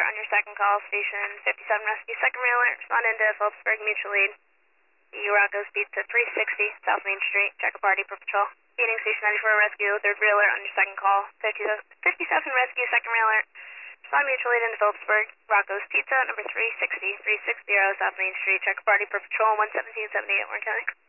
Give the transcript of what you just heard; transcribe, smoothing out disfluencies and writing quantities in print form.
under second call, station 57 rescue, second railer, respond into Phillipsburg, mutual lead. Rocco's Pizza 360, South Main Street, check a party per patrol. Phoenix Station 94 rescue, third railer, under second call, 57 rescue, second railer, respond mutual lead into Phillipsburg. Rocco's Pizza, number 360, South Main Street, check a party per patrol, 11778, Orange County.